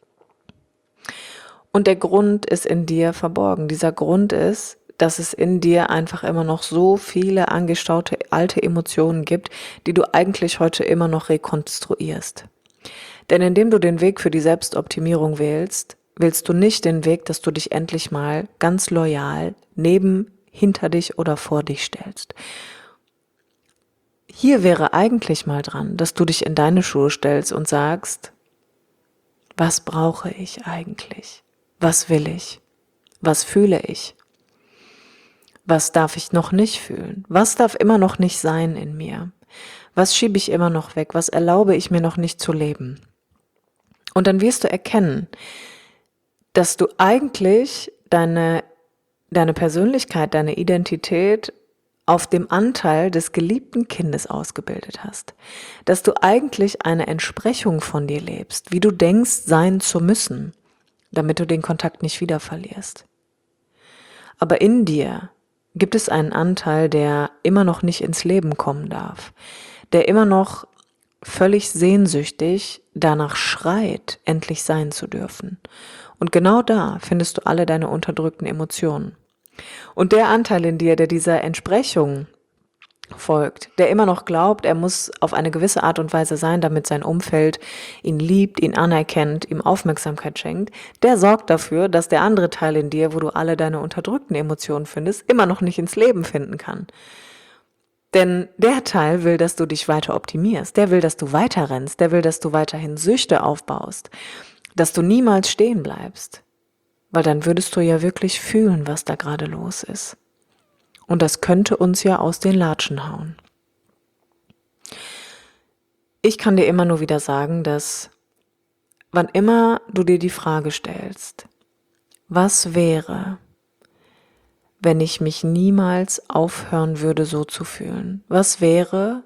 Und der Grund ist in dir verborgen. Dieser Grund ist, dass es in dir einfach immer noch so viele angestaute alte Emotionen gibt, die du eigentlich heute immer noch rekonstruierst. Denn indem du den Weg für die Selbstoptimierung wählst, wählst du nicht den Weg, dass du dich endlich mal ganz loyal hinter dich oder vor dich stellst. Hier wäre eigentlich mal dran, dass du dich in deine Schuhe stellst und sagst, was brauche ich eigentlich? Was will ich? Was fühle ich? Was darf ich noch nicht fühlen? Was darf immer noch nicht sein in mir? Was schiebe ich immer noch weg? Was erlaube ich mir noch nicht zu leben? Und dann wirst du erkennen, dass du eigentlich deine Persönlichkeit, deine Identität auf dem Anteil des geliebten Kindes ausgebildet hast. Dass du eigentlich eine Entsprechung von dir lebst, wie du denkst, sein zu müssen, damit du den Kontakt nicht wieder verlierst. Aber in dir gibt es einen Anteil, der immer noch nicht ins Leben kommen darf, der immer noch völlig sehnsüchtig danach schreit, endlich sein zu dürfen. Und genau da findest du alle deine unterdrückten Emotionen. Und der Anteil in dir, der dieser Entsprechung folgt, der immer noch glaubt, er muss auf eine gewisse Art und Weise sein, damit sein Umfeld ihn liebt, ihn anerkennt, ihm Aufmerksamkeit schenkt, der sorgt dafür, dass der andere Teil in dir, wo du alle deine unterdrückten Emotionen findest, immer noch nicht ins Leben finden kann. Denn der Teil will, dass du dich weiter optimierst, der will, dass du weiter rennst, der will, dass du weiterhin Süchte aufbaust, dass du niemals stehen bleibst, weil dann würdest du ja wirklich fühlen, was da gerade los ist. Und das könnte uns ja aus den Latschen hauen. Ich kann dir immer nur wieder sagen, dass wann immer du dir die Frage stellst, was wäre, wenn ich mich niemals aufhören würde, so zu fühlen? Was wäre,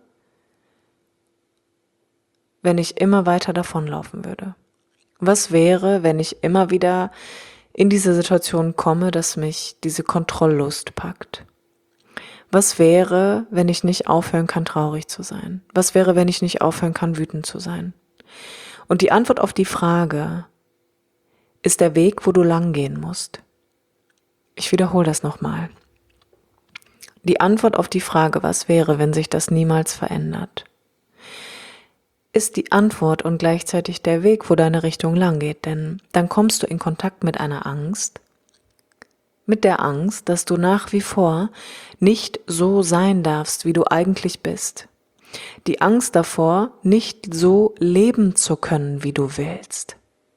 wenn ich immer weiter davonlaufen würde? Was wäre, wenn ich immer wieder in diese Situation komme, dass mich diese Kontrolllust packt? Was wäre, wenn ich nicht aufhören kann, traurig zu sein? Was wäre, wenn ich nicht aufhören kann, wütend zu sein? Und die Antwort auf die Frage ist der Weg, wo du lang gehen musst. Ich wiederhole das nochmal. Die Antwort auf die Frage, was wäre, wenn sich das niemals verändert, ist die Antwort und gleichzeitig der Weg, wo deine Richtung lang geht. Denn dann kommst du in Kontakt mit einer Angst, mit der Angst, dass du nach wie vor nicht so sein darfst, wie du eigentlich bist. Die Angst davor, nicht so leben zu können, wie du willst.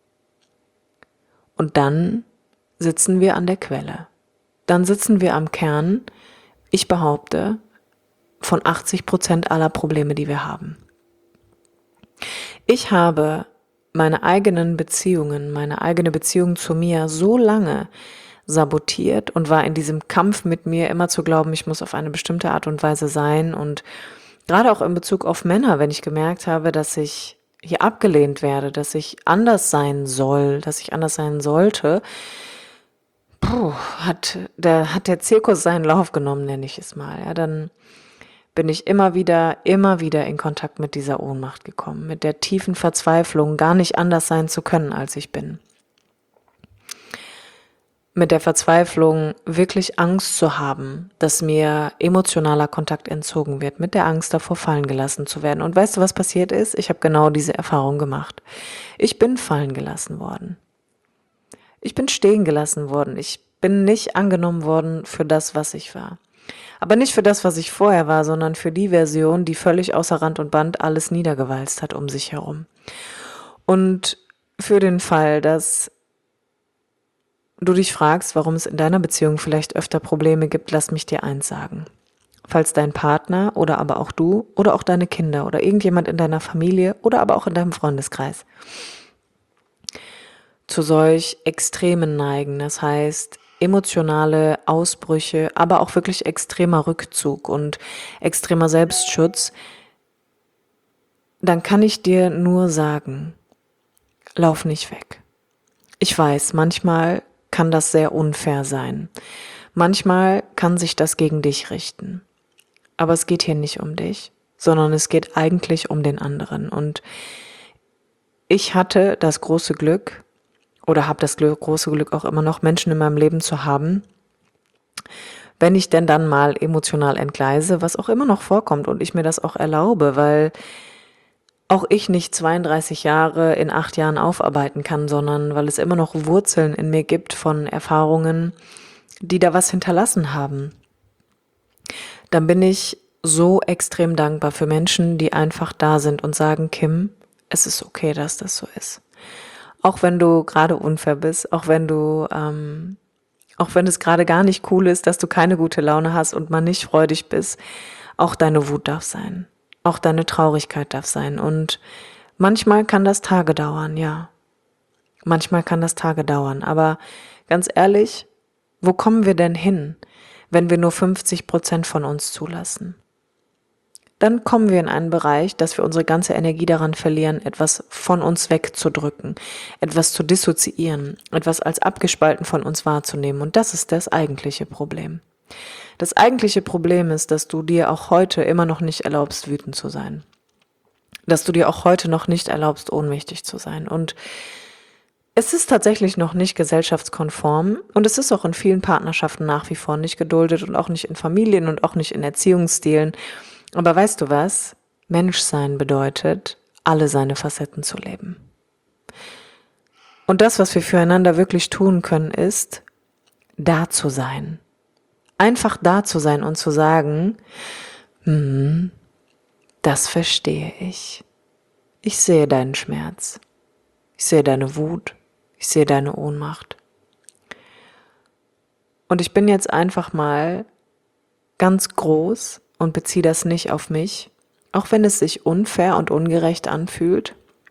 Und dann sitzen wir an der Quelle. Dann sitzen wir am Kern, ich behaupte, von 80% aller Probleme, die wir haben. Ich habe meine eigenen Beziehungen, meine eigene Beziehung zu mir so lange sabotiert und war in diesem Kampf mit mir, immer zu glauben, ich muss auf eine bestimmte Art und Weise sein. Und gerade auch in Bezug auf Männer, wenn ich gemerkt habe, dass ich hier abgelehnt werde, dass ich anders sein soll, dass ich anders sein sollte, hat der Zirkus seinen Lauf genommen, nenne ich es mal. Ja, dann bin ich immer wieder in Kontakt mit dieser Ohnmacht gekommen, mit der tiefen Verzweiflung, gar nicht anders sein zu können, als ich bin. Mit der Verzweiflung, wirklich Angst zu haben, dass mir emotionaler Kontakt entzogen wird, mit der Angst davor, fallen gelassen zu werden. Und weißt du, was passiert ist? Ich habe genau diese Erfahrung gemacht. Ich bin fallen gelassen worden. Ich bin stehen gelassen worden. Ich bin nicht angenommen worden für das, was ich war. Aber nicht für das, was ich vorher war, sondern für die Version, die völlig außer Rand und Band alles niedergewalzt hat um sich herum. Und für den Fall, dass du dich fragst, warum es in deiner Beziehung vielleicht öfter Probleme gibt, lass mich dir eins sagen. Falls dein Partner oder aber auch du oder auch deine Kinder oder irgendjemand in deiner Familie oder aber auch in deinem Freundeskreis zu solch Extremen neigen, das heißt emotionale Ausbrüche, aber auch wirklich extremer Rückzug und extremer Selbstschutz, dann kann ich dir nur sagen, lauf nicht weg. Ich weiß, manchmal kann das sehr unfair sein. Manchmal kann sich das gegen dich richten. Aber es geht hier nicht um dich, sondern es geht eigentlich um den anderen. Und ich hatte das große Glück oder habe das große Glück auch immer noch, Menschen in meinem Leben zu haben, wenn ich denn dann mal emotional entgleise, was auch immer noch vorkommt und ich mir das auch erlaube, weil auch ich nicht 32 Jahre in 8 Jahren aufarbeiten kann, sondern weil es immer noch Wurzeln in mir gibt von Erfahrungen, die da was hinterlassen haben. Dann bin ich so extrem dankbar für Menschen, die einfach da sind und sagen, Kim, es ist okay, dass das so ist. Auch wenn du gerade unfair bist, auch wenn es gerade gar nicht cool ist, dass du keine gute Laune hast und man nicht freudig bist, auch deine Wut darf sein. Auch deine Traurigkeit darf sein. Und manchmal kann das Tage dauern, ja. Manchmal kann das Tage dauern. Aber ganz ehrlich, wo kommen wir denn hin, wenn wir nur 50% von uns zulassen? Dann kommen wir in einen Bereich, dass wir unsere ganze Energie daran verlieren, etwas von uns wegzudrücken, etwas zu dissoziieren, etwas als abgespalten von uns wahrzunehmen. Und das ist das eigentliche Problem. Das eigentliche Problem ist, dass du dir auch heute immer noch nicht erlaubst, wütend zu sein. Dass du dir auch heute noch nicht erlaubst, ohnmächtig zu sein. Und es ist tatsächlich noch nicht gesellschaftskonform und es ist auch in vielen Partnerschaften nach wie vor nicht geduldet und auch nicht in Familien und auch nicht in Erziehungsstilen. Aber weißt du was? Menschsein bedeutet, alle seine Facetten zu leben. Und das, was wir füreinander wirklich tun können, ist, da zu sein. Einfach da zu sein und zu sagen, das verstehe ich. Ich sehe deinen Schmerz. Ich sehe deine Wut. Ich sehe deine Ohnmacht. Und ich bin jetzt einfach mal ganz groß und beziehe das nicht auf mich, auch wenn es sich unfair und ungerecht anfühlt,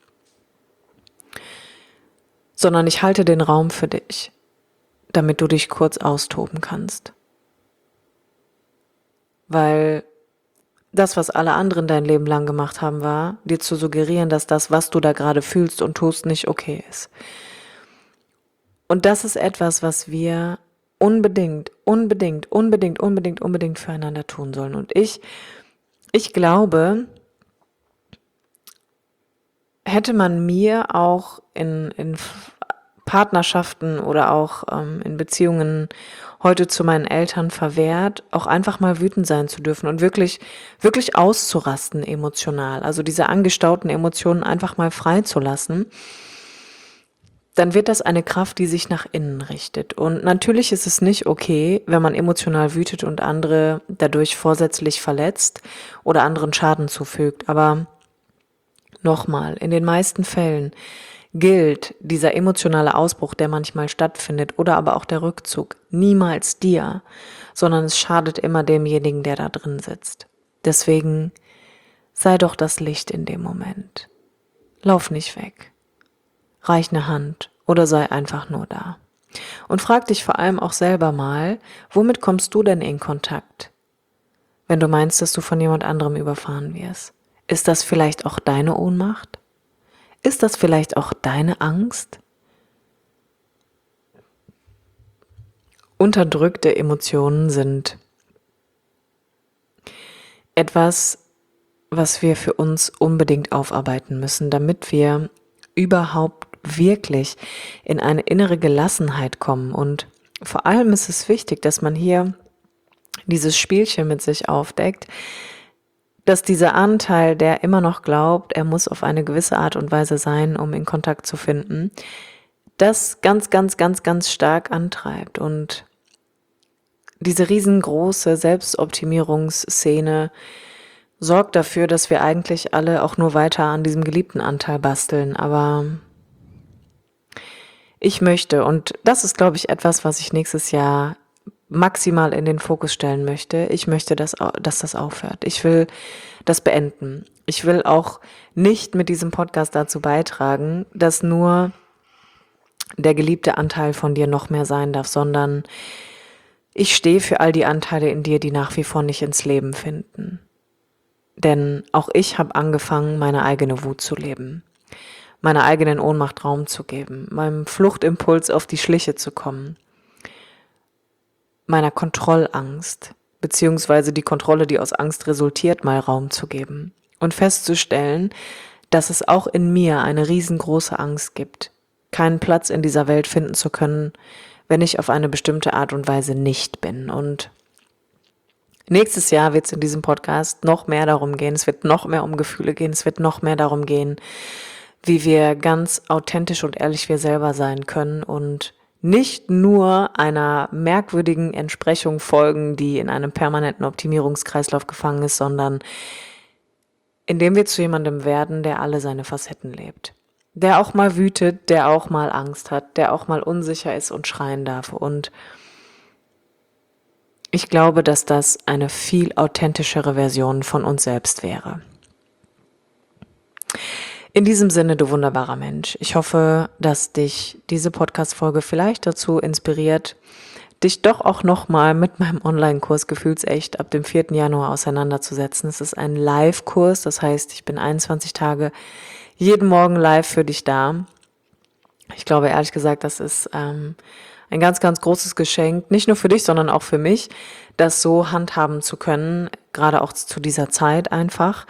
sondern ich halte den Raum für dich, damit du dich kurz austoben kannst. Weil das, was alle anderen dein Leben lang gemacht haben, war, dir zu suggerieren, dass das, was du da gerade fühlst und tust, nicht okay ist. Und das ist etwas, was wir unbedingt füreinander tun sollen. Und ich glaube, hätte man mir auch in Partnerschaften oder auch in Beziehungen heute zu meinen Eltern verwehrt, auch einfach mal wütend sein zu dürfen und wirklich auszurasten emotional, also diese angestauten Emotionen einfach mal freizulassen, dann wird das eine Kraft, die sich nach innen richtet. Und natürlich ist es nicht okay, wenn man emotional wütet und andere dadurch vorsätzlich verletzt oder anderen Schaden zufügt. Aber nochmal, in den meisten Fällen gilt dieser emotionale Ausbruch, der manchmal stattfindet, oder aber auch der Rückzug, niemals dir, sondern es schadet immer demjenigen, der da drin sitzt. Deswegen sei doch das Licht in dem Moment. Lauf nicht weg. Reich eine Hand oder sei einfach nur da. Und frag dich vor allem auch selber mal, womit kommst du denn in Kontakt, wenn du meinst, dass du von jemand anderem überfahren wirst? Ist das vielleicht auch deine Ohnmacht? Ist das vielleicht auch deine Angst? Unterdrückte Emotionen sind etwas, was wir für uns unbedingt aufarbeiten müssen, damit wir überhaupt wirklich in eine innere Gelassenheit kommen. Und vor allem ist es wichtig, dass man hier dieses Spielchen mit sich aufdeckt, dass dieser Anteil, der immer noch glaubt, er muss auf eine gewisse Art und Weise sein, um in Kontakt zu finden, das ganz stark antreibt. Und diese riesengroße Selbstoptimierungsszene sorgt dafür, dass wir eigentlich alle auch nur weiter an diesem geliebten Anteil basteln. Aber ich möchte, und das ist, glaube ich, etwas, was ich nächstes Jahr maximal in den Fokus stellen möchte. Ich möchte, dass das aufhört. Ich will das beenden. Ich will auch nicht mit diesem Podcast dazu beitragen, dass nur der geliebte Anteil von dir noch mehr sein darf, sondern ich stehe für all die Anteile in dir, die nach wie vor nicht ins Leben finden. Denn auch ich habe angefangen, meine eigene Wut zu leben, meiner eigenen Ohnmacht Raum zu geben, meinem Fluchtimpuls auf die Schliche zu kommen, meiner Kontrollangst, beziehungsweise die Kontrolle, die aus Angst resultiert, mal Raum zu geben und festzustellen, dass es auch in mir eine riesengroße Angst gibt, keinen Platz in dieser Welt finden zu können, wenn ich auf eine bestimmte Art und Weise nicht bin. Und nächstes Jahr wird es in diesem Podcast noch mehr darum gehen, es wird noch mehr um Gefühle gehen, es wird noch mehr darum gehen, wie wir ganz authentisch und ehrlich wir selber sein können und nicht nur einer merkwürdigen Entsprechung folgen, die in einem permanenten Optimierungskreislauf gefangen ist, sondern indem wir zu jemandem werden, der alle seine Facetten lebt. Der auch mal wütet, der auch mal Angst hat, der auch mal unsicher ist und schreien darf. Und ich glaube, dass das eine viel authentischere Version von uns selbst wäre. In diesem Sinne, du wunderbarer Mensch, ich hoffe, dass dich diese Podcast-Folge vielleicht dazu inspiriert, dich doch auch nochmal mit meinem Online-Kurs Gefühlsecht ab dem 4. Januar auseinanderzusetzen. Es ist ein Live-Kurs, das heißt, ich bin 21 Tage jeden Morgen live für dich da. Ich glaube, ehrlich gesagt, das ist ein ganz, ganz großes Geschenk, nicht nur für dich, sondern auch für mich, das so handhaben zu können, gerade auch zu dieser Zeit einfach.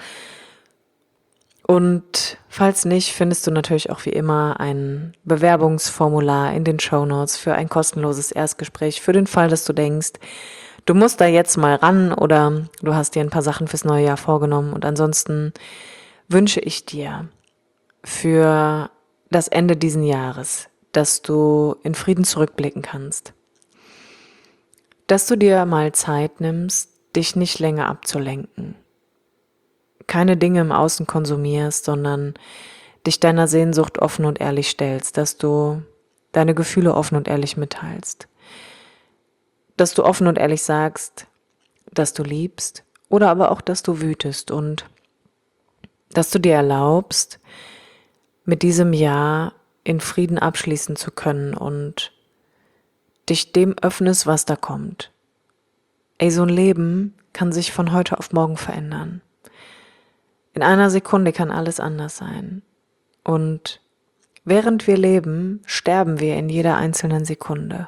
Und falls nicht, findest du natürlich auch wie immer ein Bewerbungsformular in den Shownotes für ein kostenloses Erstgespräch für den Fall, dass du denkst, du musst da jetzt mal ran oder du hast dir ein paar Sachen fürs neue Jahr vorgenommen. Und ansonsten wünsche ich dir für das Ende diesen Jahres, dass du in Frieden zurückblicken kannst, dass du dir mal Zeit nimmst, dich nicht länger abzulenken, keine Dinge im Außen konsumierst, sondern dich deiner Sehnsucht offen und ehrlich stellst, dass du deine Gefühle offen und ehrlich mitteilst, dass du offen und ehrlich sagst, dass du liebst oder aber auch, dass du wütest und dass du dir erlaubst, mit diesem Jahr in Frieden abschließen zu können und dich dem öffnest, was da kommt. So ein Leben kann sich von heute auf morgen verändern. In einer Sekunde kann alles anders sein. Und während wir leben, sterben wir in jeder einzelnen Sekunde.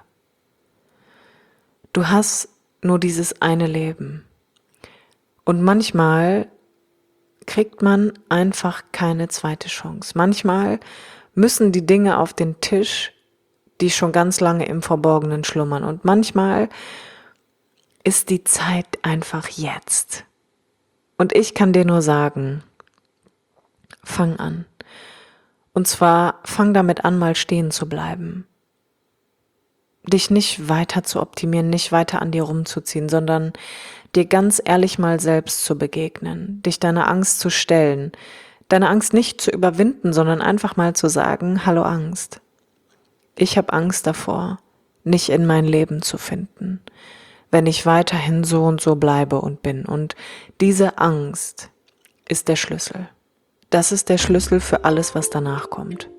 Du hast nur dieses eine Leben. Und manchmal kriegt man einfach keine zweite Chance. Manchmal müssen die Dinge auf den Tisch, die schon ganz lange im Verborgenen schlummern. Und manchmal ist die Zeit einfach jetzt. Und ich kann dir nur sagen, fang an. Und zwar fang damit an, mal stehen zu bleiben. Dich nicht weiter zu optimieren, nicht weiter an dir rumzuziehen, sondern dir ganz ehrlich mal selbst zu begegnen, dich deiner Angst zu stellen, deine Angst nicht zu überwinden, sondern einfach mal zu sagen, hallo Angst, ich habe Angst davor, nicht in mein Leben zu finden, wenn ich weiterhin so und so bleibe und bin. Und diese Angst ist der Schlüssel. Das ist der Schlüssel für alles, was danach kommt.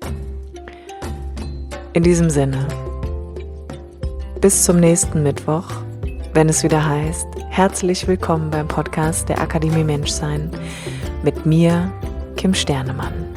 In diesem Sinne, bis zum nächsten Mittwoch, wenn es wieder heißt, herzlich willkommen beim Podcast der Akademie Menschsein mit mir, Kim Sternemann.